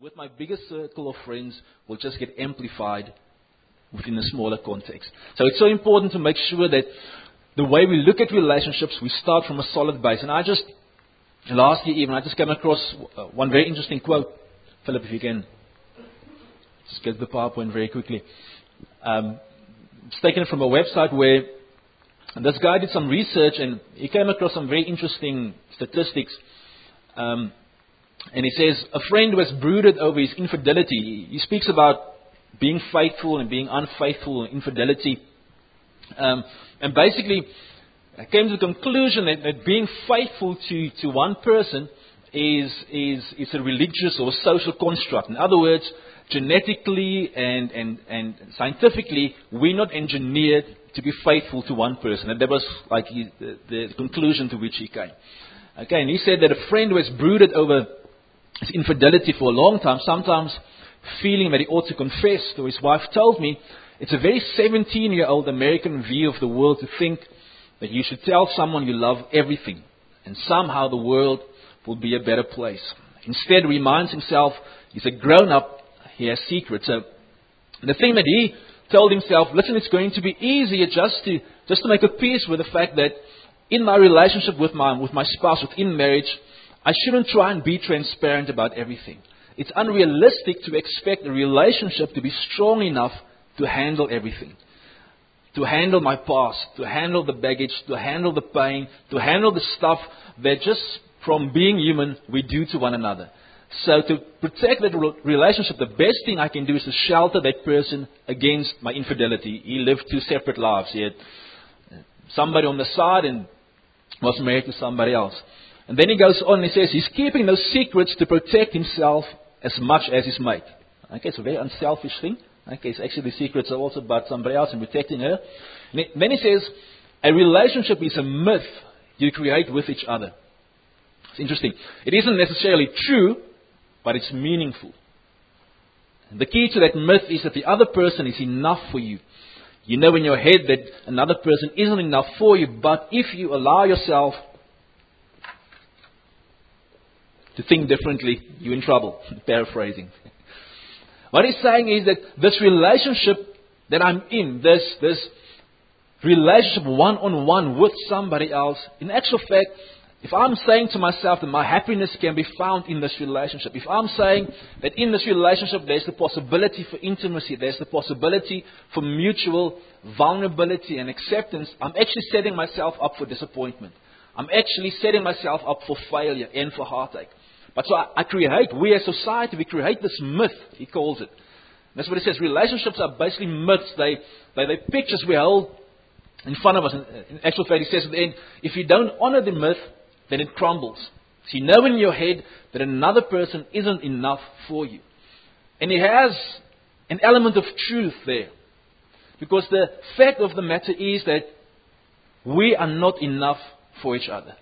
with my biggest circle of friends will just get amplified within a smaller context. So it's so important to make sure that the way we look at relationships, we start from a solid base. And last year even, I just came across one very interesting quote. Philip, if you can just get the PowerPoint very quickly. It's taken from a website where this guy did some research and he came across some very interesting statistics. And he says, a friend who has brooded over his infidelity, he speaks about being faithful and being unfaithful and infidelity. And basically, I came to the conclusion that being faithful to one person is a religious or social construct. In other words, genetically and scientifically, we're not engineered to be faithful to one person. And that was like the conclusion to which he came. Okay, and he said that a friend who has brooded over his infidelity for a long time, sometimes feeling that he ought to confess to his wife, told me it's a very 17-year-old American view of the world to think that you should tell someone you love everything and somehow the world will be a better place. Instead, reminds himself he's a grown-up, he has secrets. So the thing that he told himself, listen, it's going to be easier just to make a peace with the fact that in my relationship with my spouse, within marriage, I shouldn't try and be transparent about everything. It's unrealistic to expect a relationship to be strong enough to handle everything. To handle my past, to handle the baggage, to handle the pain, to handle the stuff that just from being human we do to one another. So to protect that relationship, the best thing I can do is to shelter that person against my infidelity. He lived two separate lives. He had somebody on the side and was married to somebody else. And then he goes on and he says he's keeping those secrets to protect himself as much as his mate. Okay, it's a very unselfish thing. Okay, it's actually the secrets are also about somebody else and protecting her. And then he says, a relationship is a myth you create with each other. It's interesting. It isn't necessarily true, but it's meaningful. And the key to that myth is that the other person is enough for you. You know in your head that another person isn't enough for you, but if you allow yourself to think differently, you're in trouble. Paraphrasing. What he's saying is that this relationship that I'm in, this relationship one-on-one with somebody else, in actual fact, if I'm saying to myself that my happiness can be found in this relationship, if I'm saying that in this relationship there's the possibility for intimacy, there's the possibility for mutual vulnerability and acceptance, I'm actually setting myself up for disappointment. I'm actually setting myself up for failure and for heartache. But so we as society, we create this myth, he calls it. That's what he says. Relationships are basically myths. They're pictures we hold in front of us. In actual fact, he says at the end, if you don't honor the myth, then it crumbles. So you know in your head that another person isn't enough for you. And he has an element of truth there. Because the fact of the matter is that we are not enough for each other.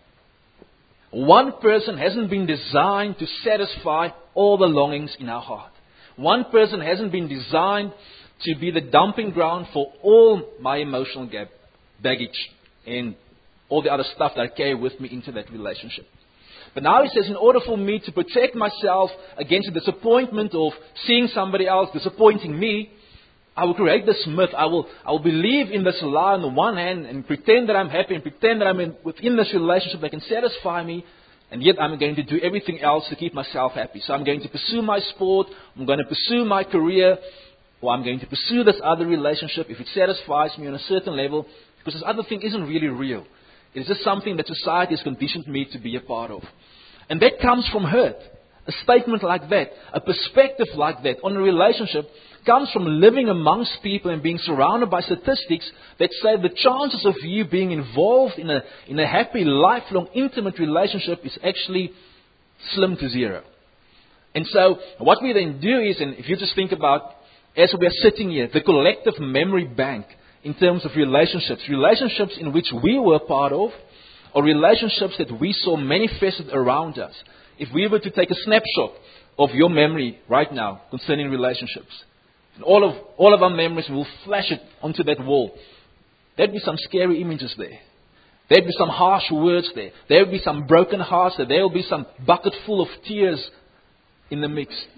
One person hasn't been designed to satisfy all the longings in our heart. One person hasn't been designed to be the dumping ground for all my emotional baggage and all the other stuff that I carry with me into that relationship. But now he says, in order for me to protect myself against the disappointment of seeing somebody else disappointing me, I will create this myth. I will believe in this lie on the one hand and pretend that I'm happy and pretend that I'm within this relationship that can satisfy me. And yet I'm going to do everything else to keep myself happy. So I'm going to pursue my sport. I'm going to pursue my career. Or I'm going to pursue this other relationship if it satisfies me on a certain level. Because this other thing isn't really real. It's just something that society has conditioned me to be a part of. And that comes from hurt. A statement like that, a perspective like that on a relationship comes from living amongst people and being surrounded by statistics that say the chances of you being involved in a happy, lifelong, intimate relationship is actually slim to zero. And so what we then do is, and if you just think about, as we are sitting here, the collective memory bank in terms of relationships in which we were part of, or relationships that we saw manifested around us. If we were to take a snapshot of your memory right now concerning relationships, and all of our memories, will flash it onto that wall. There'd be some scary images there. There'd be some harsh words there. There would be some broken hearts there. There will be some bucket full of tears in the mix.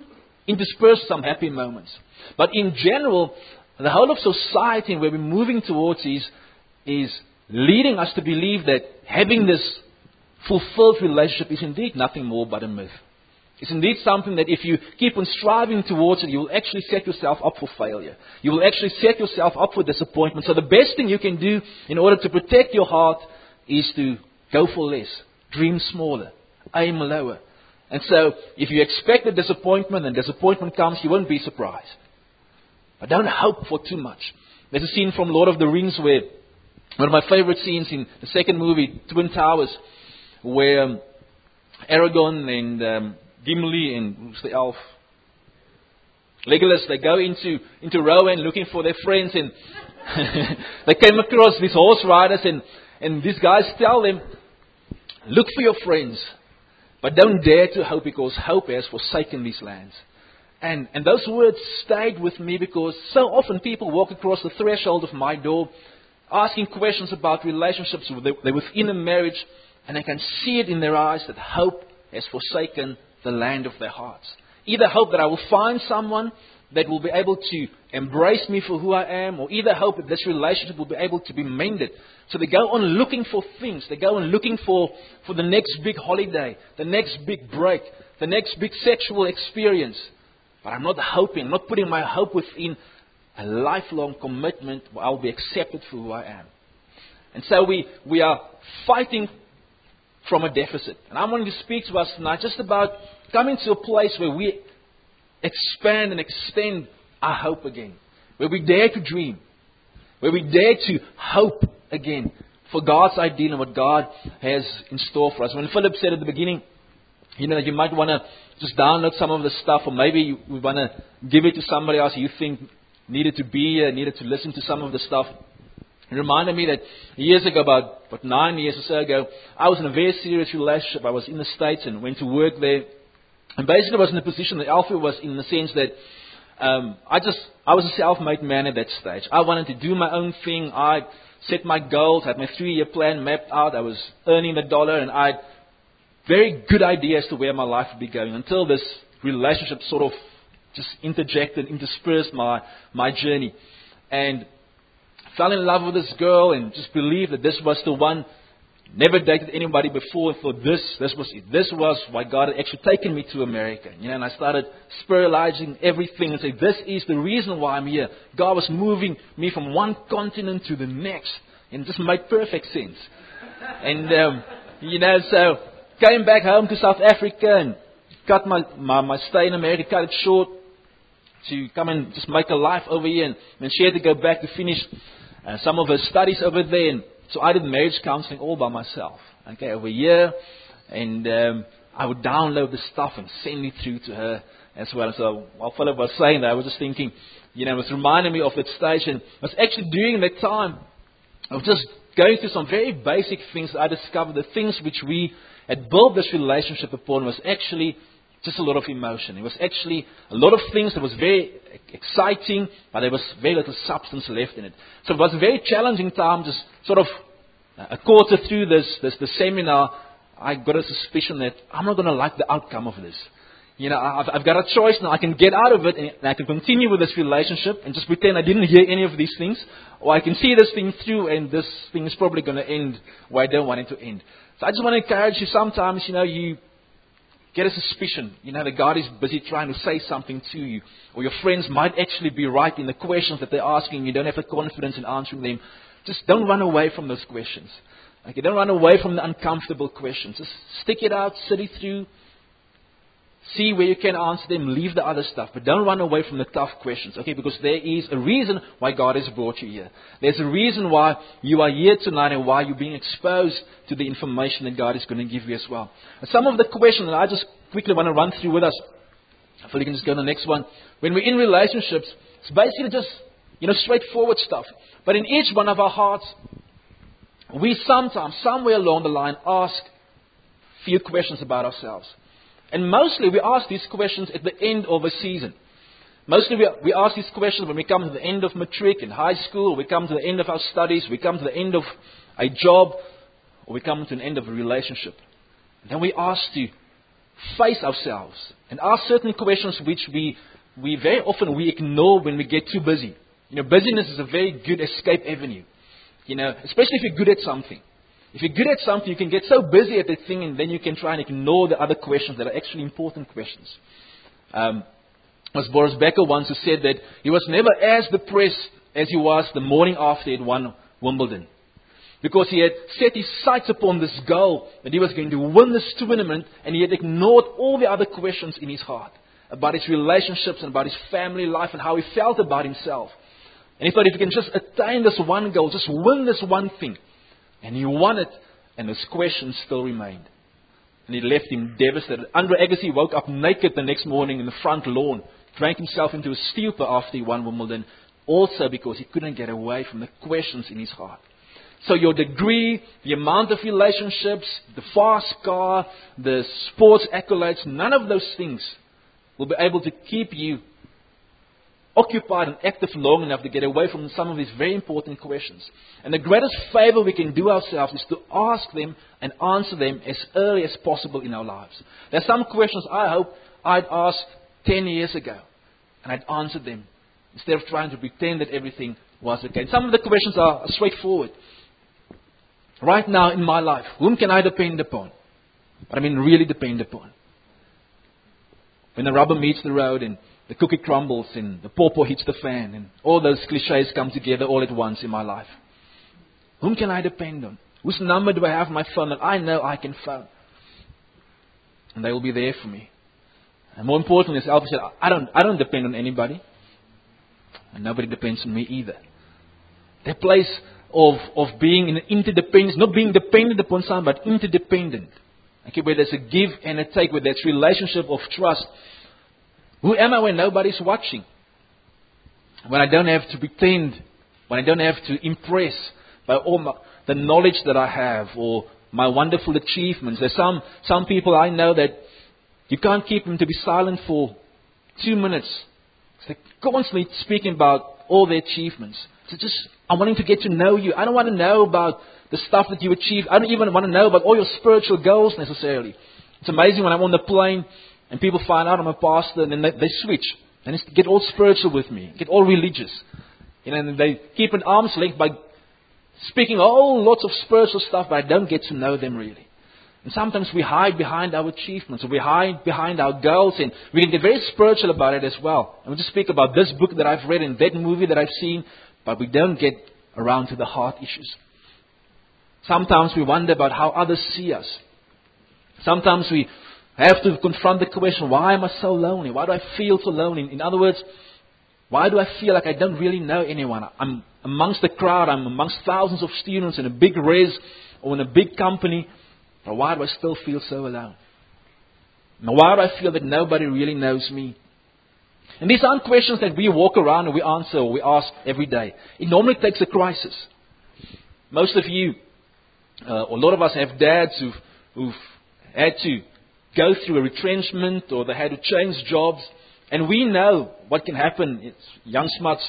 interspersed with some happy moments. But in general, the whole of society and where we're moving towards is leading us to believe that having this fulfilled relationship is indeed nothing more but a myth. It's indeed something that if you keep on striving towards it, you will actually set yourself up for failure. You will actually set yourself up for disappointment. So the best thing you can do in order to protect your heart is to go for less, dream smaller, aim lower. And so if you expect a disappointment and disappointment comes, you won't be surprised. But don't hope for too much. There's a scene from Lord of the Rings where, one of my favorite scenes in the second movie, Twin Towers, where Aragorn and Gimli and who's the elf? Legolas, they go into Rohan looking for their friends, and they came across these horse riders, and these guys tell them, look for your friends, but don't dare to hope, because hope has forsaken these lands. And those words stayed with me, because so often people walk across the threshold of my door asking questions about relationships. They're within a marriage, and I can see it in their eyes that hope has forsaken the land of their hearts. Either hope that I will find someone that will be able to embrace me for who I am, or either hope that this relationship will be able to be mended. So they go on looking for things. They go on looking for the next big holiday, the next big break, the next big sexual experience. But I'm not hoping, I'm not putting my hope within a lifelong commitment where I'll be accepted for who I am. And so we are fighting from a deficit. And I want to speak to us tonight just about coming to a place where we expand and extend our hope again. Where we dare to dream. Where we dare to hope again for God's ideal and what God has in store for us. When Philip said at the beginning, you might want to just download some of the stuff, or maybe you want to give it to somebody else you think needed to be here, needed to listen to some of the stuff. It reminded me that years ago, about 9 years or so ago, I was in a very serious relationship. I was in the States and went to work there. And basically I was in the position that Alfie was in, the sense that I was a self-made man at that stage. I wanted to do my own thing. I set my goals, had my 3-year plan mapped out. I was earning the dollar, and I had very good idea as to where my life would be going, until this relationship sort of just interjected, interspersed my journey. And fell in love with this girl and just believed that this was the one. Never dated anybody before, and thought this was it. This was why God had actually taken me to America. And I started spiritualizing everything and said, this is the reason why I'm here. God was moving me from one continent to the next. And it just made perfect sense. And, so came back home to South Africa and cut my stay in America, cut it short to come and just make a life over here. And she had to go back to finish some of her studies over there. And so I did marriage counseling all by myself, over a year, and I would download the stuff and send it through to her as well. So while Philip was saying that, I was just thinking, it was reminding me of that stage, and I was actually during that time of just going through some very basic things that I discovered. The things which we had built this relationship upon was actually just a lot of emotion. It was actually a lot of things that was very exciting, but there was very little substance left in it. So it was a very challenging time. Just sort of a quarter through the seminar, I got a suspicion that I'm not going to like the outcome of this. I've got a choice now. I can get out of it and I can continue with this relationship and just pretend I didn't hear any of these things, or I can see this thing through and this thing is probably going to end where I don't want it to end. So I just want to encourage you. Sometimes, you get a suspicion, that God is busy trying to say something to you. Or your friends might actually be right in the questions that they're asking. You don't have the confidence in answering them. Just don't run away from those questions. Okay, don't run away from the uncomfortable questions. Just stick it out, sit it through. See where you can answer them, leave the other stuff. But don't run away from the tough questions, okay? Because there is a reason why God has brought you here. There's a reason why you are here tonight and why you're being exposed to the information that God is going to give you as well. And some of the questions that I just quickly want to run through with us. Hopefully you can just go to the next one. When we're in relationships, it's basically just, straightforward stuff. But in each one of our hearts, we sometimes, somewhere along the line, ask a few questions about ourselves. And mostly we ask these questions at the end of a season. Mostly we ask these questions when we come to the end of matric in high school, or we come to the end of our studies, we come to the end of a job, or we come to an end of a relationship. And then we ask to face ourselves and ask certain questions which we very often we ignore when we get too busy. Busyness is a very good escape avenue. Especially if you're good at something. If you're good at something, you can get so busy at the thing and then you can try and ignore the other questions that are actually important questions. It was Boris Becker once who said that he was never as depressed as he was the morning after he had won Wimbledon. Because he had set his sights upon this goal that he was going to win this tournament, and he had ignored all the other questions in his heart about his relationships and about his family life and how he felt about himself. And he thought if he can just attain this one goal, just win this one thing. And he won it, and those questions still remained. And he left him devastated. Andre Agassi woke up naked the next morning in the front lawn, drank himself into a stupor after he won Wimbledon, also because he couldn't get away from the questions in his heart. So your degree, the amount of relationships, the fast car, the sports accolades, none of those things will be able to keep you occupied and active long enough to get away from some of these very important questions. And the greatest favor we can do ourselves is to ask them and answer them as early as possible in our lives. There are some questions I hope I'd asked 10 years ago, and I'd answered them instead of trying to pretend that everything was okay. And some of the questions are straightforward. Right now in my life, whom can I depend upon? But I mean really depend upon. When the rubber meets the road and the cookie crumbles and the pawpaw hits the fan and all those cliches come together all at once in my life. Whom can I depend on? Whose number do I have on my phone that I know I can phone? And they will be there for me. And more importantly, as Alfie said, I don't depend on anybody. And nobody depends on me either. That place of being in interdependence, not being dependent upon someone, but interdependent. Okay, where there's a give and a take, where there's relationship of trust. Who am I when nobody's watching? When I don't have to pretend, when I don't have to impress by all the knowledge that I have or my wonderful achievements. There's some people I know that you can't keep them to be silent for 2 minutes. They're constantly speaking about all their achievements. So I'm wanting to get to know you. I don't want to know about the stuff that you achieved. I don't even want to know about all your spiritual goals necessarily. It's amazing when I'm on the plane and people find out I'm a pastor and then they switch. And they get all spiritual with me, get all religious. And they keep an arm's length by speaking lots of spiritual stuff, but I don't get to know them really. And sometimes we hide behind our achievements, or we hide behind our goals, and we can get very spiritual about it as well. And we just speak about this book that I've read and that movie that I've seen, but we don't get around to the heart issues. Sometimes we wonder about how others see us. Sometimes we have to confront the question, why am I so lonely? Why do I feel so lonely? In other words, why do I feel like I don't really know anyone? I'm amongst the crowd, I'm amongst thousands of students in a big res or in a big company, but why do I still feel so alone? Now, why do I feel that nobody really knows me? And these aren't questions that we walk around and we answer or we ask every day. It normally takes a crisis. Most of you, or a lot of us have dads who've had to go through a retrenchment or they had to change jobs. And we know what can happen. It's Jan Smuts,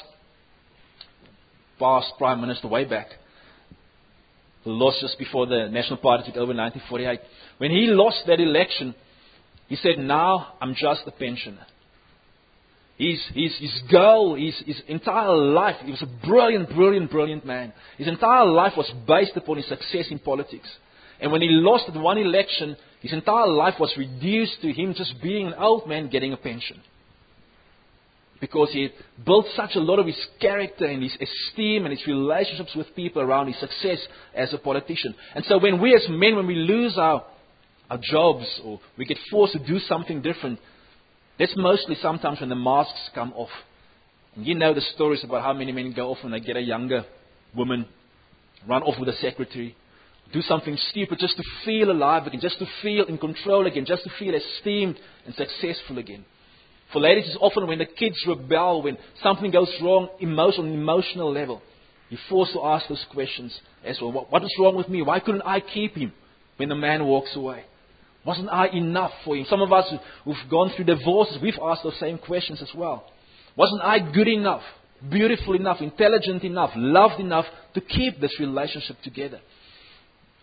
past Prime Minister way back, who lost just before the National Party took over in 1948. When he lost that election, he said, now I'm just a pensioner. His goal, his entire life, he was a brilliant man. His entire life was based upon his success in politics. And when he lost that one election, his entire life was reduced to him just being an old man getting a pension. Because he had built such a lot of his character and his esteem and his relationships with people around his success as a politician. And so when we as men, when we lose our jobs or we get forced to do something different, that's mostly sometimes when the masks come off. And you know the stories about how many men go off when they get a younger woman, run off with a secretary, do something stupid just to feel alive again, just to feel in control again, just to feel esteemed and successful again. For ladies, it's often when the kids rebel, when something goes wrong on an emotional level. You're forced to ask those questions as well. What is wrong with me? Why couldn't I keep him when the man walks away? Wasn't I enough for him? Some of us who've gone through divorces, we've asked those same questions as well. Wasn't I good enough, beautiful enough, intelligent enough, loved enough to keep this relationship together?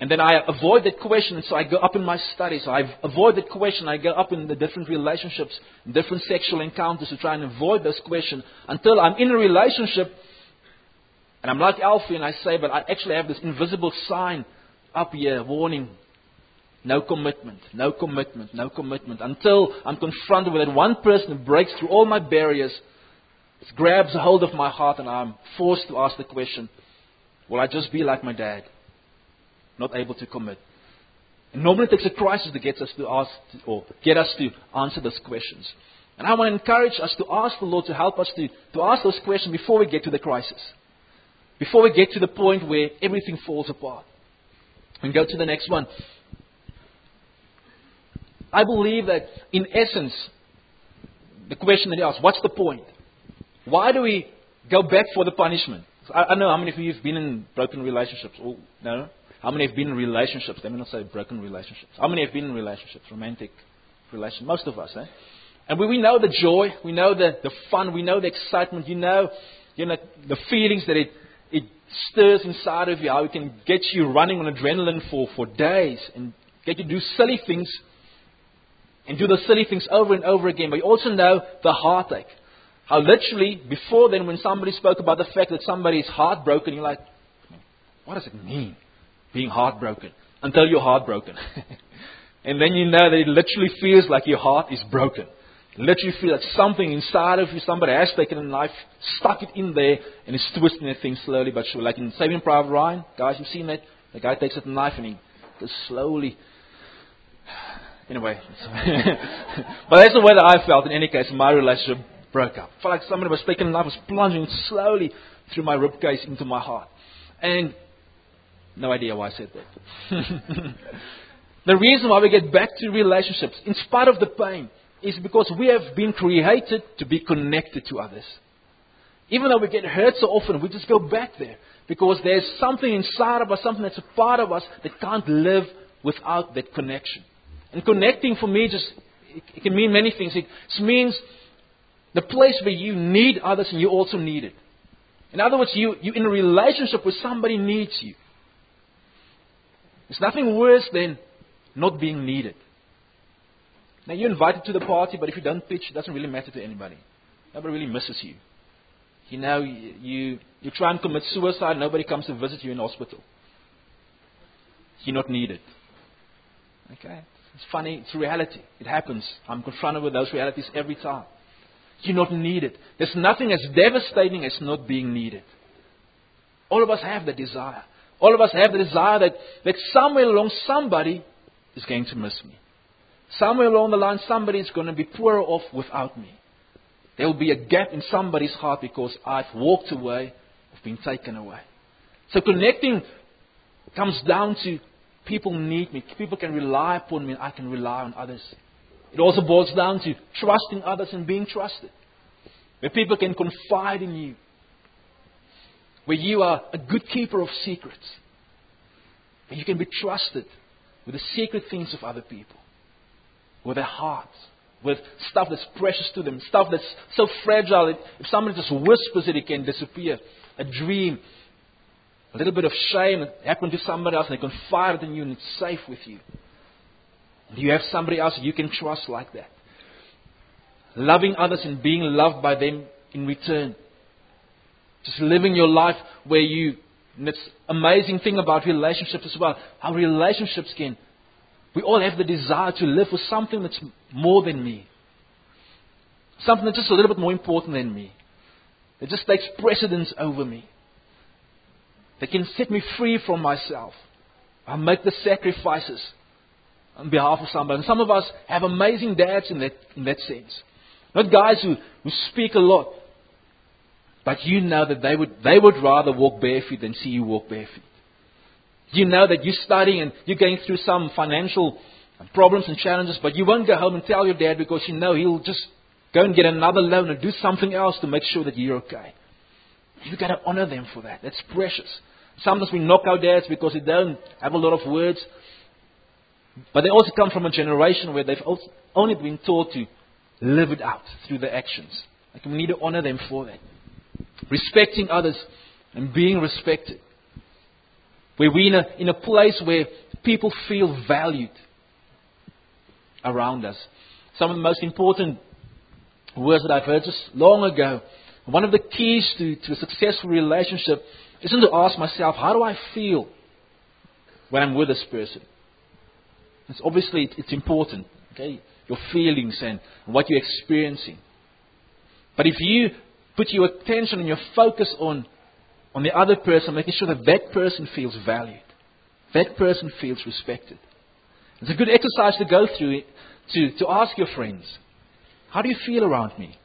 And then I avoid that question, and so I go up in my studies. So I avoid that question. I go up in the different relationships, different sexual encounters to try and avoid those questions until I'm in a relationship. And I'm like Alfie, and I say, but I actually have this invisible sign up here, warning, no commitment, no commitment, no commitment. Until I'm confronted with that one person who breaks through all my barriers, grabs a hold of my heart, and I'm forced to ask the question, will I just be like my dad? Not able to commit. And normally it takes a crisis to get us to ask, or get us to answer those questions. And I want to encourage us to ask the Lord to help us to ask those questions before we get to the crisis. Before we get to the point where everything falls apart. And go to the next one. I believe that in essence, the question that he asked, what's the point? Why do we go back for the punishment? I don't know how many of you have been in broken relationships. Oh, no? How many have been in relationships? Let me not say broken relationships. How many have been in relationships? Romantic relationships? Most of us, eh? And we know the joy. We know the fun. We know the excitement. You know the feelings that it stirs inside of you. How it can get you running on adrenaline for days. And get you to do silly things. And do those silly things over and over again. But you also know the heartache. How literally, before then, when somebody spoke about the fact that somebody is heartbroken, you're like, what does it mean? Being heartbroken, until you're heartbroken. And then you know that it literally feels like your heart is broken. You literally feel like something inside of you, somebody has taken a knife, stuck it in there, and is twisting that thing slowly but surely. Like in Saving Private Ryan, guys, you've seen that? The guy takes a knife and he goes slowly. Anyway. But that's the way that I felt in any case. My relationship broke up. I felt like somebody was taking a knife, was plunging slowly through my ribcage into my heart. And no idea why I said that. The reason why we get back to relationships, in spite of the pain, is because we have been created to be connected to others. Even though we get hurt so often, we just go back there. Because there's something inside of us, something that's a part of us that can't live without that connection. And connecting for me it can mean many things. It means the place where you need others and you also need it. In other words, you're in a relationship where somebody needs you. There's nothing worse than not being needed. Now you're invited to the party, but if you don't pitch, it doesn't really matter to anybody. Nobody really misses you. You know, you try and commit suicide, nobody comes to visit you in hospital. You're not needed. Okay? It's funny, it's reality. It happens. I'm confronted with those realities every time. You're not needed. There's nothing as devastating as not being needed. All of us have that desire. All of us have the desire that somewhere along somebody is going to miss me. Somewhere along the line somebody is going to be poorer off without me. There will be a gap in somebody's heart because I've walked away, I've been taken away. So connecting comes down to people need me. People can rely upon me and I can rely on others. It also boils down to trusting others and being trusted. Where people can confide in you. Where you are a good keeper of secrets. Where you can be trusted with the secret things of other people. With their hearts. With stuff that's precious to them. Stuff that's so fragile that if somebody just whispers it can disappear. A dream. A little bit of shame that happened to somebody else and they confide in you and it's safe with you. And you have somebody else you can trust like that. Loving others and being loved by them in return. Just living your life where and it's amazing thing about relationships as well. How relationships we all have the desire to live for something that's more than me. Something that's just a little bit more important than me. That just takes precedence over me. That can set me free from myself. I'll make the sacrifices on behalf of somebody. And some of us have amazing dads in that sense. Not guys who speak a lot. But you know that they would rather walk barefoot than see you walk barefoot. You know that you're studying and you're going through some financial problems and challenges, but you won't go home and tell your dad because you know he'll just go and get another loan and do something else to make sure that you're okay. You've got to honor them for that. That's precious. Sometimes we knock our dads because they don't have a lot of words. But they also come from a generation where they've only been taught to live it out through their actions. Like we need to honor them for that. Respecting others and being respected. Where we're in a place where people feel valued around us. Some of the most important words that I've heard just long ago. One of the keys to a successful relationship isn't to ask myself, how do I feel when I'm with this person? It's obviously important, okay? Your feelings and what you're experiencing. But if you put your attention and your focus on the other person, making sure that that person feels valued, that person feels respected. It's a good exercise to go through, to ask your friends, how do you feel around me?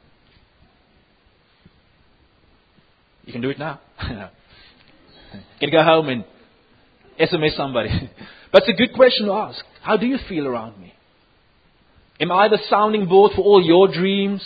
You can do it now. You can go home and SMS somebody. But it's a good question to ask. How do you feel around me? Am I the sounding board for all your dreams?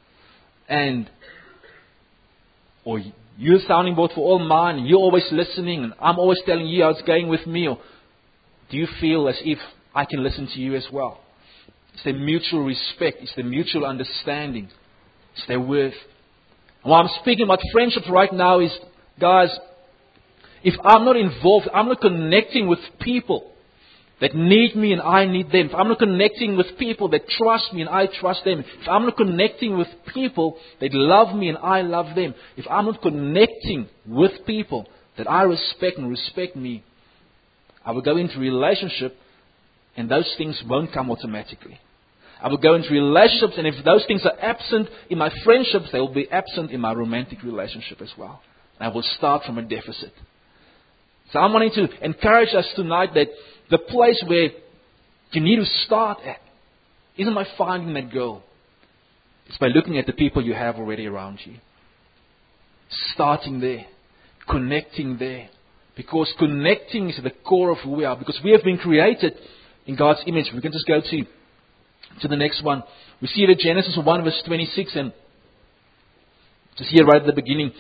Or you're the sounding board for all mine, and you're always listening, and I'm always telling you how it's going with me? Or do you feel as if I can listen to you as well? It's the mutual respect. It's the mutual understanding. It's their worth. And what I'm speaking about friendships right now is, guys, if I'm not involved, I'm not connecting with people that need me and I need them. If I'm not connecting with people that trust me and I trust them. If I'm not connecting with people that love me and I love them. If I'm not connecting with people that I respect and respect me, I will go into a relationship and those things won't come automatically. I will go into relationships, and if those things are absent in my friendships, they will be absent in my romantic relationship as well. And I will start from a deficit. So I'm wanting to encourage us tonight that the place where you need to start at isn't by finding that girl. It's by looking at the people you have already around you. Starting there. Connecting there. Because connecting is at the core of who we are. Because we have been created in God's image. We can just go to the next one. We see it in Genesis 1 verse 26, and just here right at the beginning.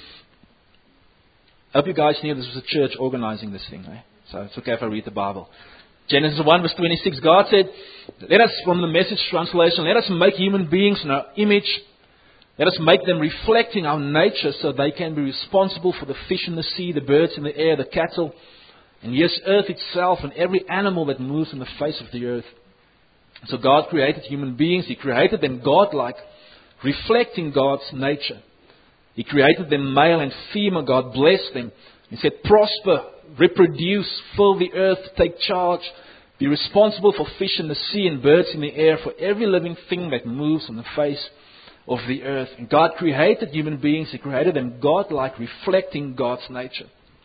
I hope you guys knew this was a church organizing this thing. Right? So it's okay if I read the Bible. Genesis 1 verse 26, God said, let us, from the Message translation, let us make human beings in our image. Let us make them reflecting our nature so they can be responsible for the fish in the sea, the birds in the air, the cattle, and yes, earth itself, and every animal that moves on the face of the earth. So God created human beings. He created them godlike, reflecting God's nature. He created them male and female. God blessed them. He said, prosper, reproduce, fill the earth, take charge, be responsible for fish in the sea and birds in the air, for every living thing that moves on the face of the earth. And God created human beings. He created them godlike, reflecting God's nature.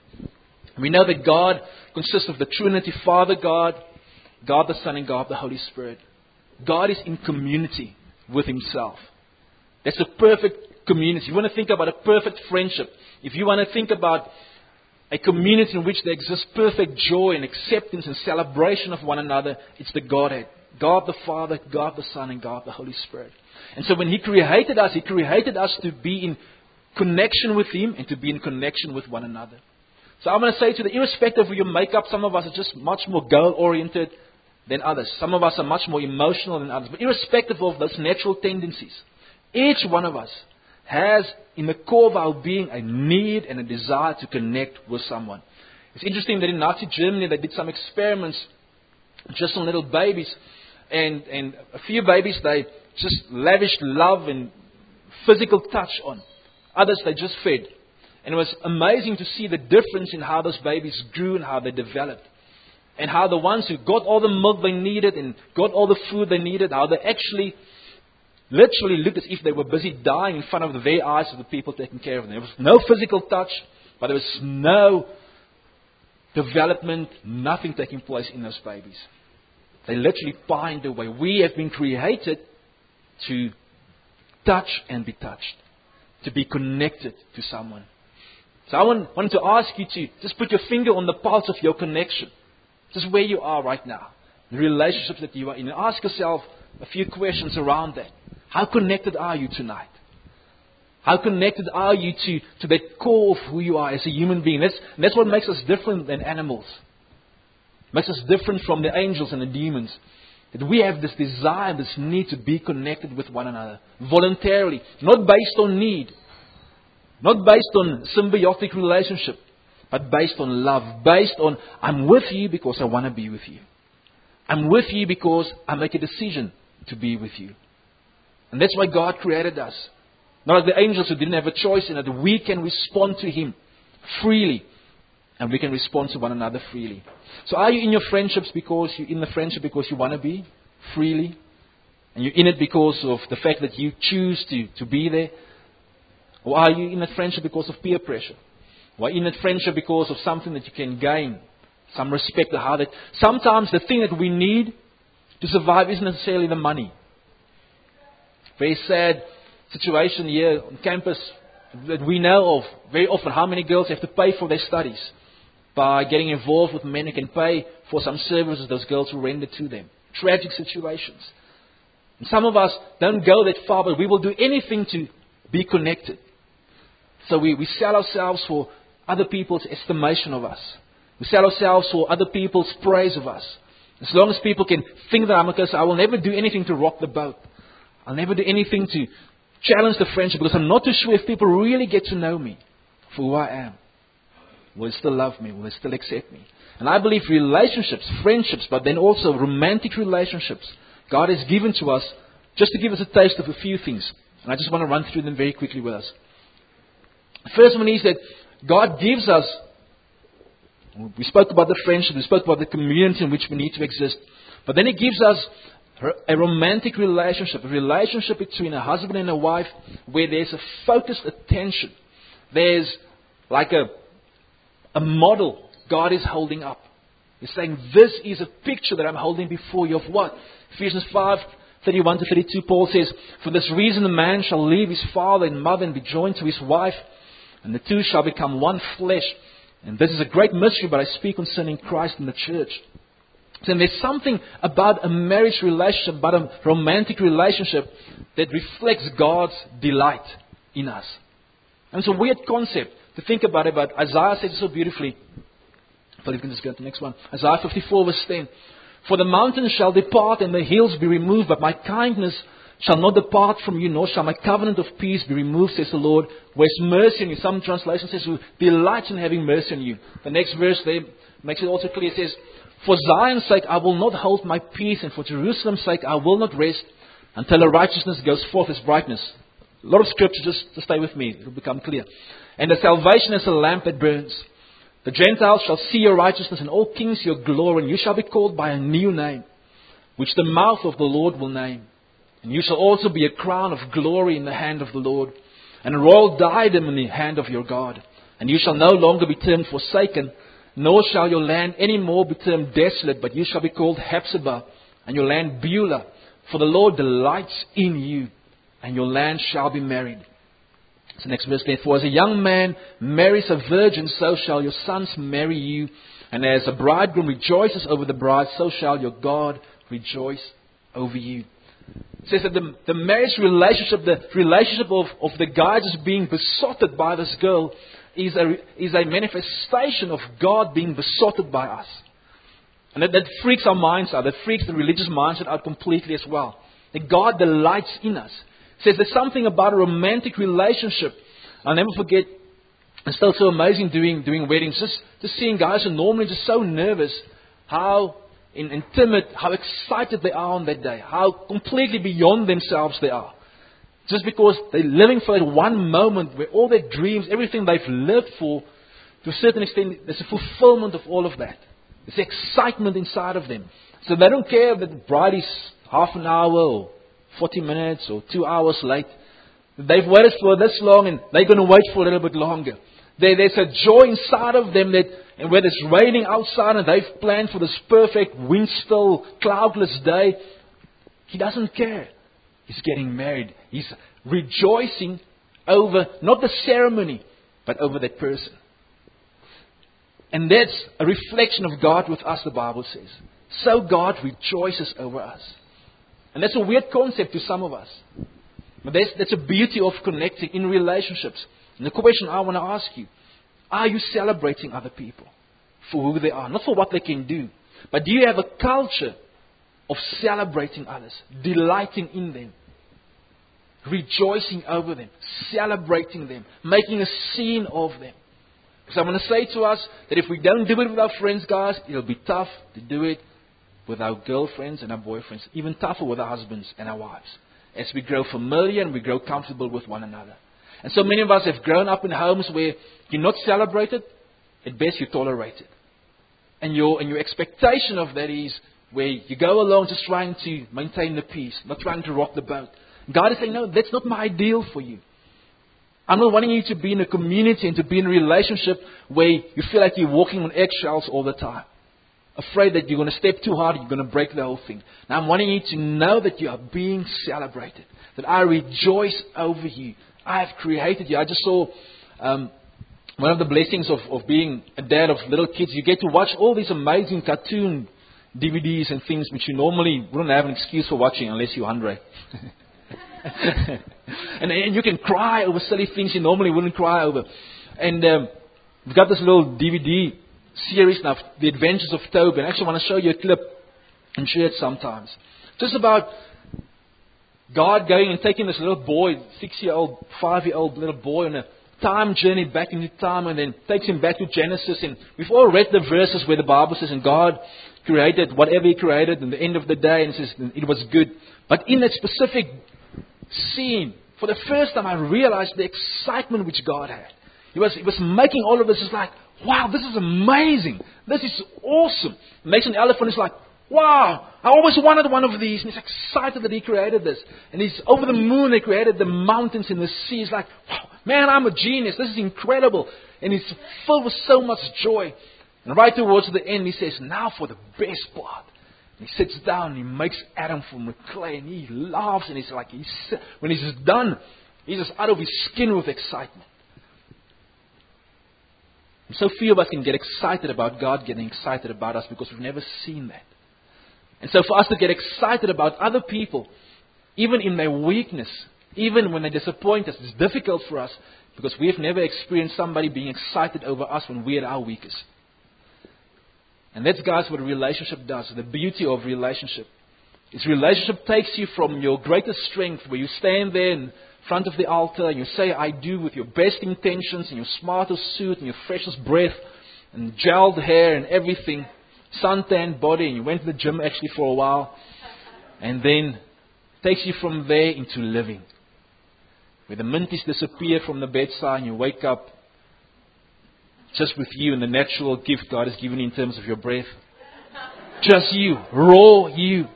We know that God consists of the Trinity, Father God, God the Son, and God the Holy Spirit. God is in community with Himself. That's a perfect community. You want to think about a perfect friendship. If you want to think about a community in which there exists perfect joy and acceptance and celebration of one another, it's the Godhead. God the Father, God the Son, and God the Holy Spirit. And so when He created us to be in connection with Him and to be in connection with one another. So I'm going to say to you, irrespective of your makeup, some of us are just much more goal-oriented than others. Some of us are much more emotional than others. But irrespective of those natural tendencies, each one of us has in the core of our being a need and a desire to connect with someone. It's interesting that in Nazi Germany they did some experiments just on little babies. And a few babies they just lavished love and physical touch on. Others they just fed. And it was amazing to see the difference in how those babies grew and how they developed. And how the ones who got all the milk they needed and got all the food they needed, how they actually literally looked as if they were busy dying in front of their eyes of the people taking care of them. There was no physical touch, but there was no development, nothing taking place in those babies. They literally pined away. We have been created to touch and be touched, to be connected to someone. So I wanted to ask you to just put your finger on the pulse of your connection. Just where you are right now. The relationships that you are in. And ask yourself a few questions around that. How connected are you tonight? How connected are you to that core of who you are as a human being? That's what makes us different than animals. Makes us different from the angels and the demons. That we have this desire, this need to be connected with one another. Voluntarily. Not based on need. Not based on symbiotic relationship. but based on love, based on I'm with you because I want to be with you. I'm with you because I make a decision to be with you. And that's why God created us. Not like the angels who didn't have a choice in it. We can respond to Him freely. And we can respond to one another freely. So are you in your friendships because you're in the friendship because you want to be freely? And you're in it because of the fact that you choose to be there? Or are you in that friendship because of peer pressure? Or are you in that friendship because of something that you can gain? Some respect or how that... Sometimes the thing that we need to survive isn't necessarily the money. Very sad situation here on campus that we know of. Very often, how many girls have to pay for their studies by getting involved with men who can pay for some services those girls will render to them. Tragic situations. And some of us don't go that far, but we will do anything to be connected. So we sell ourselves for other people's estimation of us. We sell ourselves for other people's praise of us. As long as people can think that I'm okay, so I will never do anything to rock the boat. I'll never do anything to challenge the friendship because I'm not too sure if people really get to know me for who I am. Will they still love me? Will they still accept me? And I believe relationships, friendships, but then also romantic relationships, God has given to us just to give us a taste of a few things. And I just want to run through them very quickly with us. The first one is that God gives us, we spoke about the friendship, we spoke about the community in which we need to exist. But then He gives us a romantic relationship, a relationship between a husband and a wife where there's a focused attention. There's like a model God is holding up. He's saying, this is a picture that I'm holding before you of what? Ephesians 5:31-32, Paul says, for this reason the man shall leave his father and mother and be joined to his wife, and the two shall become one flesh. And this is a great mystery, but I speak concerning Christ and the church. So there's something about a marriage relationship, about a romantic relationship that reflects God's delight in us. And it's a weird concept to think about it, but Isaiah says it so beautifully. But you can just go to the next one. Isaiah 54:10. For the mountains shall depart and the hills be removed, but my kindness shall not depart from you, nor shall my covenant of peace be removed, says the Lord. Where's mercy on you? Some translation says, who delights in having mercy on you. The next verse there makes it also clear. It says, for Zion's sake I will not hold my peace, and for Jerusalem's sake I will not rest until her righteousness goes forth as brightness. A lot of scripture, just to stay with me, it will become clear. And the salvation is a lamp that burns. The Gentiles shall see your righteousness, and all kings your glory, and you shall be called by a new name, which the mouth of the Lord will name. And you shall also be a crown of glory in the hand of the Lord, and a royal diadem in the hand of your God. And you shall no longer be termed forsaken, nor shall your land any more be termed desolate, but you shall be called Hephzibah, and your land Beulah. For the Lord delights in you, and your land shall be married. So next verse, therefore, as a young man marries a virgin, so shall your sons marry you. And as a bridegroom rejoices over the bride, so shall your God rejoice over you. It says that the marriage relationship, the relationship of the guy just being besotted by this girl is a manifestation of God being besotted by us. And that freaks our minds out. That freaks the religious mindset out completely as well. That God delights in us. It says there's something about a romantic relationship. I'll never forget, it's still so amazing doing weddings. Just seeing guys who are normally just so nervous, how and timid, how excited they are on that day. How completely beyond themselves they are. Just because they're living for that one moment where all their dreams, everything they've lived for, to a certain extent, there's a fulfillment of all of that. There's excitement inside of them. So they don't care if the bride is half an hour or 40 minutes or 2 hours late. They've waited for this long and they're going to wait for a little bit longer. There's a joy inside of them that, and whether it's raining outside and they've planned for this perfect, wind-still, cloudless day, he doesn't care. He's getting married. He's rejoicing over, not the ceremony, but over that person. And that's a reflection of God with us, the Bible says. So God rejoices over us. And that's a weird concept to some of us. But that's a beauty of connecting in relationships. And the question I want to ask you, are you celebrating other people for who they are? Not for what they can do. But do you have a culture of celebrating others, delighting in them, rejoicing over them, celebrating them, making a scene of them? Because I want to say to us that if we don't do it with our friends, guys, it'll be tough to do it with our girlfriends and our boyfriends. Even tougher with our husbands and our wives. As we grow familiar and we grow comfortable with one another. And so many of us have grown up in homes where you're not celebrated. At best, you're tolerated. And your expectation of that is where you go along just trying to maintain the peace, not trying to rock the boat. God is saying, no, that's not my ideal for you. I'm not wanting you to be in a community and to be in a relationship where you feel like you're walking on eggshells all the time. Afraid that you're going to step too hard, you're going to break the whole thing. Now I'm wanting you to know that you are being celebrated. That I rejoice over you. I have created you. I just saw one of the blessings of being a dad of little kids. You get to watch all these amazing cartoon DVDs and things which you normally wouldn't have an excuse for watching unless you're hungry. and you can cry over silly things you normally wouldn't cry over. And we've got this little DVD series now, The Adventures of Toby. And I actually want to show you a clip and share it sometimes. Just about God going and taking this little boy, 6-year-old, 5-year-old little boy on a time journey back into time, and then takes him back to Genesis. And we've all read the verses where the Bible says, and God created whatever He created in the end of the day, and it says it was good. But in that specific scene, for the first time I realized the excitement which God had. He was making all of this. It's like, wow, this is amazing. This is awesome. Makes an elephant. It's like, wow, I always wanted one of these. And he's excited that He created this. And he's over the moon. They created the mountains and the sea. He's like, wow, man, I'm a genius. This is incredible. And he's filled with so much joy. And right towards the end, he says, now for the best part. And he sits down and he makes Adam from the clay. And he laughs. And he's like, when he's done, he's just out of his skin with excitement. And so few of us can get excited about God getting excited about us because we've never seen that. And so for us to get excited about other people, even in their weakness, even when they disappoint us, it's difficult for us because we have never experienced somebody being excited over us when we're at our weakest. And that's, guys, what a relationship does. The beauty of relationship. Is relationship takes you from your greatest strength, where you stand there in front of the altar and you say, I do, with your best intentions and your smartest suit and your freshest breath and gelled hair and everything, suntanned body, and you went to the gym actually for a while, and then takes you from there into living, where the minties disappear from the bedside and you wake up just with you and the natural gift God has given you in terms of your breath. Just you, raw you.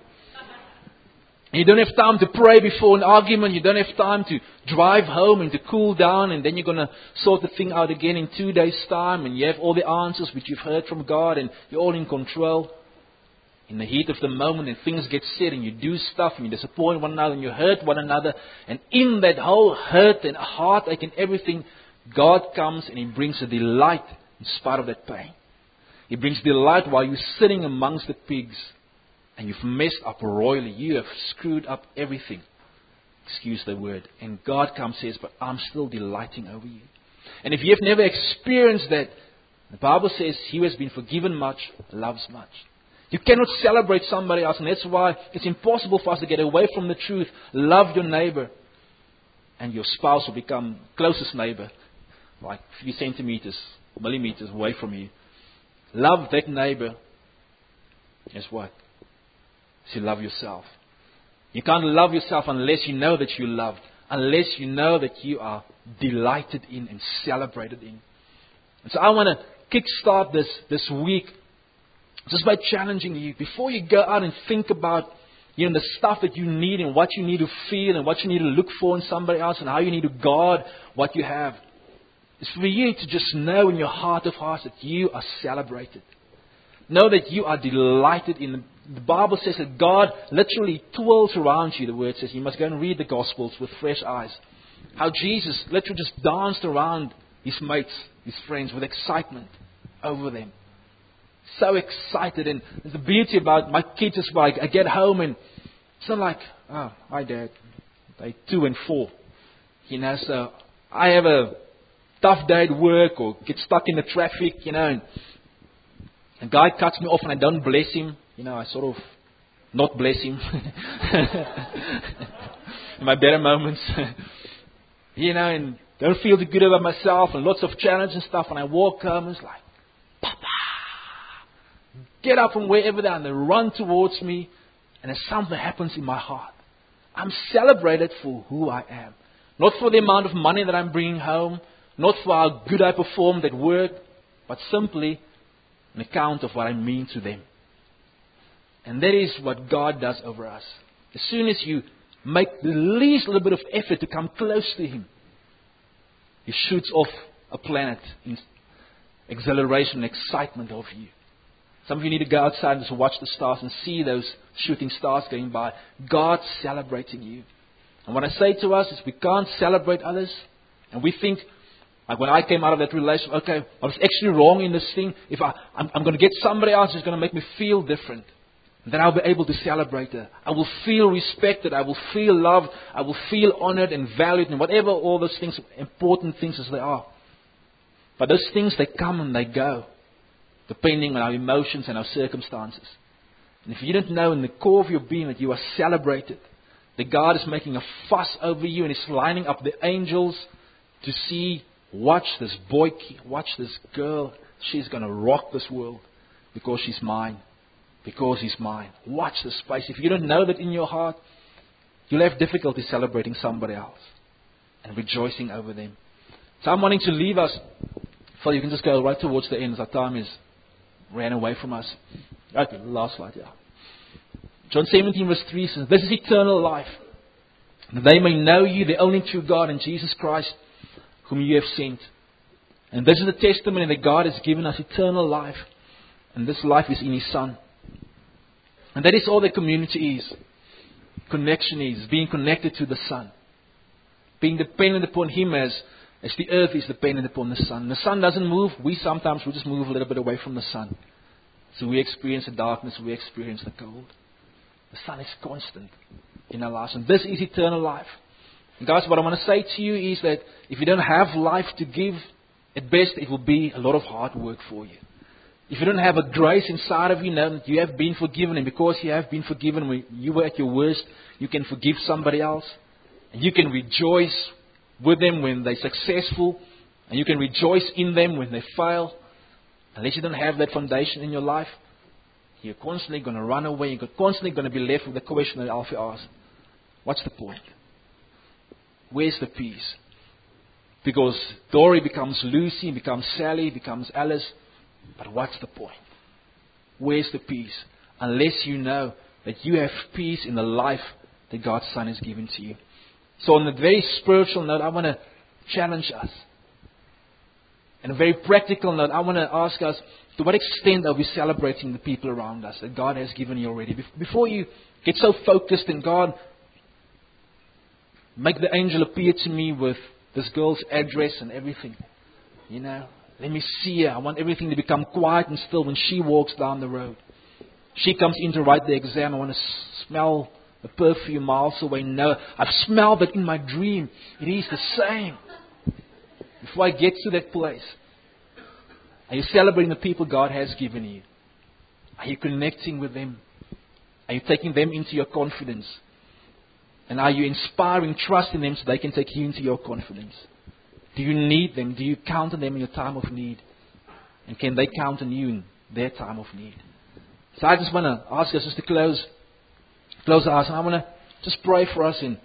You don't have time to pray before an argument. You don't have time to drive home and to cool down. And then you're going to sort the thing out again in 2 days' time. And you have all the answers which you've heard from God. And you're all in control. In the heat of the moment, and things get said. And you do stuff. And you disappoint one another. And you hurt one another. And in that whole hurt and heartache and everything, God comes and He brings a delight in spite of that pain. He brings delight while you're sitting amongst the pigs. And you've messed up royally. You have screwed up everything. Excuse the word. And God comes and says, but I'm still delighting over you. And if you have never experienced that, the Bible says, he who has been forgiven much, loves much. You cannot celebrate somebody else. And that's why it's impossible for us to get away from the truth. Love your neighbor. And your spouse will become closest neighbor. Like a few centimeters, millimeters away from you. Love that neighbor. Guess what? You love yourself. You can't love yourself unless you know that you're loved. Unless you know that you are delighted in and celebrated in. And so I want to kickstart this week just by challenging you. Before you go out and think about the stuff that you need and what you need to feel and what you need to look for in somebody else and how you need to guard what you have. It's for you to just know in your heart of hearts that you are celebrated. Know that you are delighted in. The Bible says that God literally twirls around you. The word says you must go and read the Gospels with fresh eyes. How Jesus literally just danced around His mates, His friends, with excitement over them. So excited. And the beauty about my kids is like I get home and it's not like, oh, hi Dad. They're 2 and 4. So I have a tough day at work or get stuck in the traffic, and a guy cuts me off and I don't bless him. I sort of not bless him. In my better moments. And don't feel too good about myself and lots of challenge and stuff. And I walk home and it's like, Papa, get up from wherever they are and they run towards me. And then something happens in my heart. I'm celebrated for who I am. Not for the amount of money that I'm bringing home. Not for how good I performed at work. But simply an account of what I mean to them. And that is what God does over us. As soon as you make the least little bit of effort to come close to Him, He shoots off a planet in exhilaration and excitement of you. Some of you need to go outside and just watch the stars and see those shooting stars going by. God's celebrating you. And what I say to us is we can't celebrate others. And we think, like when I came out of that relationship, okay, I was actually wrong in this thing. If I'm going to get somebody else who's going to make me feel different, then I'll be able to celebrate her. I will feel respected. I will feel loved. I will feel honored and valued and whatever all those things, important things as they are. But those things, they come and they go, depending on our emotions and our circumstances. And if you didn't know in the core of your being that you are celebrated, that God is making a fuss over you and is lining up the angels to see, watch this boy, watch this girl. She's going to rock this world because she's mine. Because he's mine. Watch the space. If you don't know that in your heart, you'll have difficulty celebrating somebody else and rejoicing over them. So I'm wanting to leave us. So you can just go right towards the end as our time is ran away from us. Okay, last slide, yeah. John 17 verse 3 says, this is eternal life, that they may know you, the only true God, and Jesus Christ, whom you have sent. And this is the testimony that God has given us eternal life. And this life is in His Son. And that is all that community is. Connection is being connected to the Son. Being dependent upon Him as the earth is dependent upon the sun. The sun doesn't move. We sometimes will just move a little bit away from the sun. So we experience the darkness. We experience the cold. The sun is constant in our lives. And this is eternal life. And guys, what I want to say to you is that if you don't have life to give, at best it will be a lot of hard work for you. If you don't have a grace inside of you, know that you have been forgiven. And because you have been forgiven when you were at your worst, you can forgive somebody else. And you can rejoice with them when they're successful. And you can rejoice in them when they fail. Unless you don't have that foundation in your life, you're constantly going to run away. You're constantly going to be left with the question that Alfie asked. What's the point? Where's the peace? Because Dory becomes Lucy, becomes Sally, becomes Alice. But what's the point? Where's the peace? Unless you know that you have peace in the life that God's Son has given to you. So on a very spiritual note, I want to challenge us. And a very practical note, I want to ask us, to what extent are we celebrating the people around us that God has given you already? Before you get so focused in God, make the angel appear to me with this girl's address and everything. You know, let me see her. I want everything to become quiet and still when she walks down the road. She comes in to write the exam. I want to smell the perfume miles away. No, I've smelled it in my dream. It is the same. Before I get to that place, are you celebrating the people God has given you? Are you connecting with them? Are you taking them into your confidence? And are you inspiring trust in them so they can take you into your confidence? Do you need them? Do you count on them in your time of need? And can they count on you in their time of need? So I just want to ask us just to close our eyes. And I want to just pray for us. And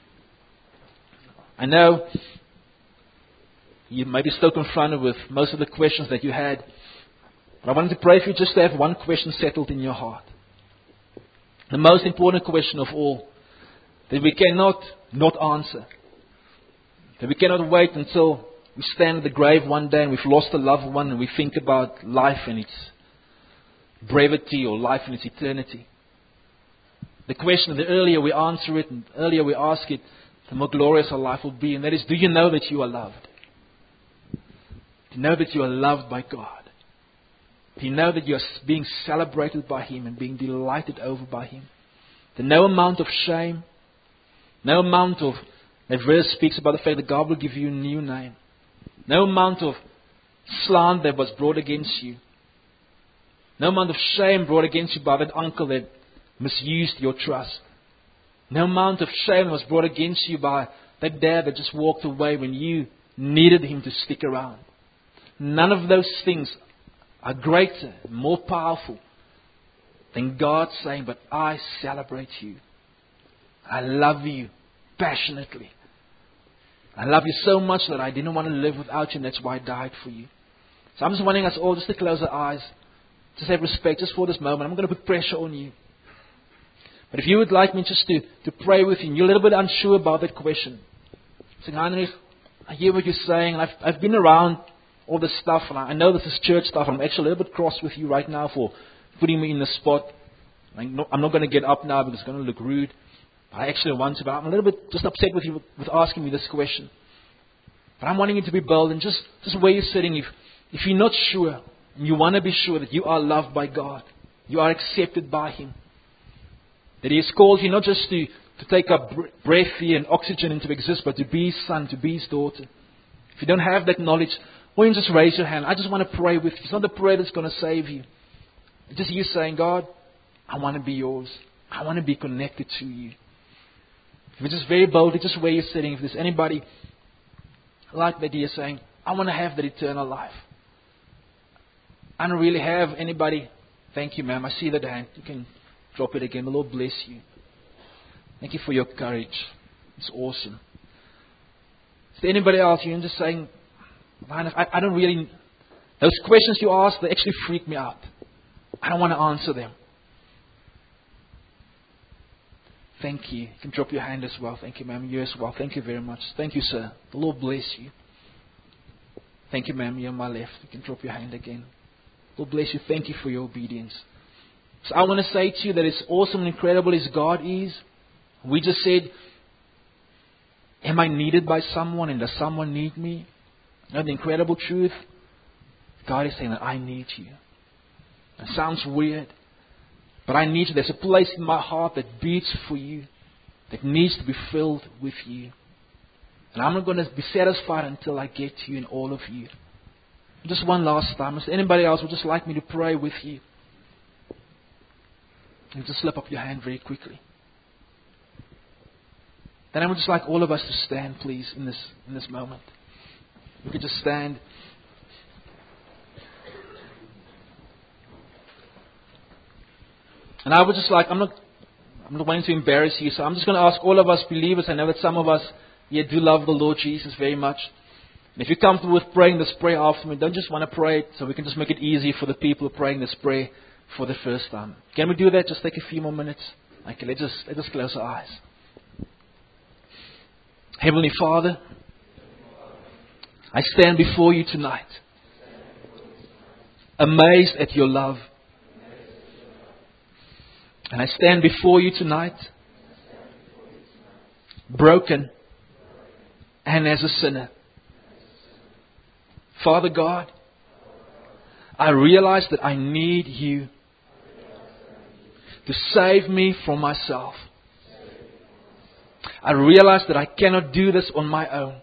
I know you may be still confronted with most of the questions that you had. But I wanted to pray for you just to have one question settled in your heart. The most important question of all, that we cannot not answer. That we cannot wait until we stand at the grave one day and we've lost a loved one and we think about life and its brevity or life and its eternity. The question, the earlier we answer it and earlier we ask it, the more glorious our life will be. And that is, do you know that you are loved? Do you know that you are loved by God? Do you know that you are being celebrated by Him and being delighted over by Him? That no amount of shame, no amount of, that verse speaks about the fact that God will give you a new name. No amount of slander that was brought against you. No amount of shame brought against you by that uncle that misused your trust. No amount of shame was brought against you by that dad that just walked away when you needed Him to stick around. None of those things are greater, more powerful than God saying, but I celebrate you. I love you passionately. I love you so much that I didn't want to live without you, and that's why I died for you. So I'm just wanting us all just to close our eyes, just have respect just for this moment. I'm going to put pressure on you. But if you would like me just to pray with you, and you're a little bit unsure about that question. Saying, Heinrich, I hear what you're saying, and I've been around all this stuff, and I know this is church stuff, and I'm actually a little bit cross with you right now for putting me in the spot. I'm not going to get up now because it's going to look rude. I actually want to, but I'm a little bit just upset with you with asking me this question. But I'm wanting you to be bold, and just where you're sitting, if you're not sure, and you want to be sure that you are loved by God, you are accepted by Him, that He has called you not just to take up breath here and oxygen into existence, but to be His son, to be His daughter. If you don't have that knowledge, why don't you just raise your hand? I just want to pray with you. It's not the prayer that's going to save you. It's just you saying, God, I want to be yours. I want to be connected to you. If you're just very boldly, just where you're sitting, if there's anybody like that here saying, I want to have that eternal life. I don't really have anybody. Thank you, ma'am. I see that hand. You can drop it again. The Lord bless you. Thank you for your courage. It's awesome. Is there anybody else? You're just saying, I don't really... Those questions you ask, they actually freak me out. I don't want to answer them. Thank you. You can drop your hand as well. Thank you, ma'am. You as well. Thank you very much. Thank you, sir. The Lord bless you. Thank you, ma'am. You're on my left. You can drop your hand again. The Lord bless you. Thank you for your obedience. So I want to say to you that as awesome and incredible as God is, we just said, am I needed by someone, and does someone need me? You know, the incredible truth, God is saying that I need you. It sounds weird, but I need you. There's a place in my heart that beats for you, that needs to be filled with you. And I'm not going to be satisfied until I get to you and all of you. Just one last time. Is there anybody else who would just like me to pray with you? You just slip up your hand very quickly. Then I would just like all of us to stand, please, in this moment. We could just stand. And I would just like, I'm not wanting to embarrass you, so I'm just going to ask all of us believers. I know that some of us here do love the Lord Jesus very much. And if you're comfortable with praying this prayer after me, don't just want to pray it so we can just make it easy for the people praying this prayer for the first time. Can we do that? Just take a few more minutes. Okay, let's just close our eyes. Heavenly Father, I stand before you tonight, amazed at your love. And I stand before you tonight, broken and as a sinner. Father God, I realize that I need you to save me from myself. I realize that I cannot do this on my own.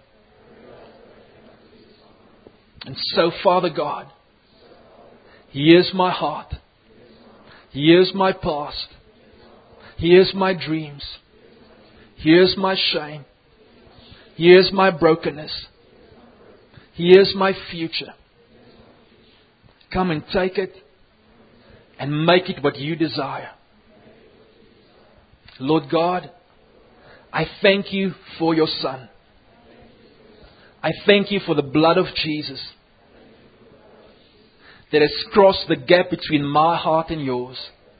And so, Father God, here's my heart. Here's my past. Here's my dreams. Here's my shame. Here's my brokenness. Here's my future. Come and take it and make it what you desire. Lord God, I thank you for your Son. I thank you for the blood of Jesus that has crossed the gap between my heart and yours.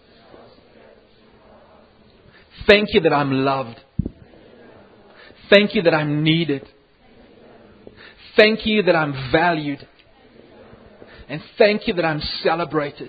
Thank you that I'm loved. Thank you that I'm needed. Thank you that I'm valued. And thank you that I'm celebrated.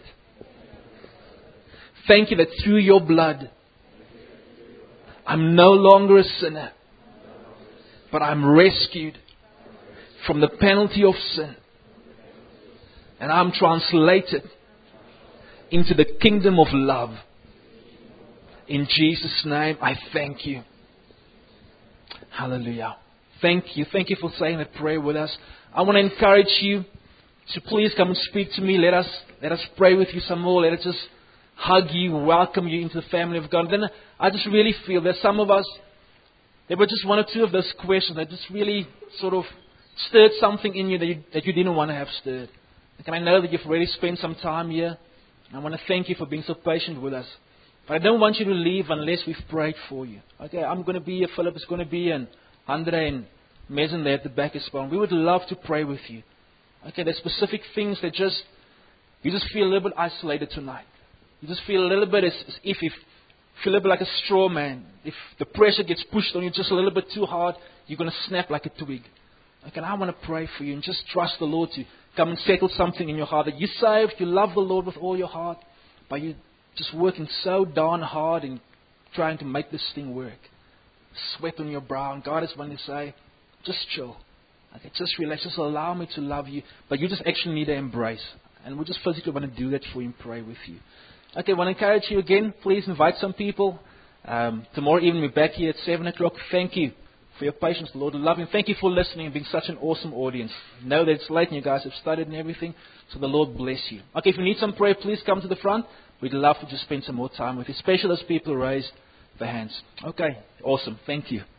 Thank you that through your blood, I'm no longer a sinner, but I'm rescued from the penalty of sin. And I'm translated into the kingdom of love. In Jesus' name, I thank you. Hallelujah. Thank you. Thank you for saying that prayer with us. I want to encourage you to please come and speak to me. Let us pray with you some more. Let us just hug you, welcome you into the family of God. Then I just really feel there's some of us, there were just one or two of those questions that just really sort of stirred something in you that you didn't want to have stirred. And I know that you've already spent some time here. I want to thank you for being so patient with us. But I don't want you to leave unless we've prayed for you. Okay, I'm going to be here. Philip is going to be here. And Andre and Mezen there at the back as well. We would love to pray with you. Okay, there's specific things that you just feel a little bit isolated tonight. You just feel a little bit as if you feel a little bit like a straw man. If the pressure gets pushed on you just a little bit too hard, you're going to snap like a twig. Okay, and I want to pray for you and just trust the Lord to come and settle something in your heart. That you're saved, you love the Lord with all your heart, but you're just working so darn hard in trying to make this thing work. Sweat on your brow, and God is going to say, just chill. Okay, just relax, just allow me to love you. But you just actually need to embrace. And we just physically want to do that for you and pray with you. Okay, I want to encourage you again. Please invite some people. Tomorrow evening we're back here at 7 o'clock. Thank you for your patience, the Lord. Love you. Thank you for listening and being such an awesome audience. Know that it's late and you guys have studied and everything. So the Lord bless you. Okay, if you need some prayer, please come to the front. We'd love to just spend some more time with you, especially those people who raised their hands. Okay, awesome. Thank you.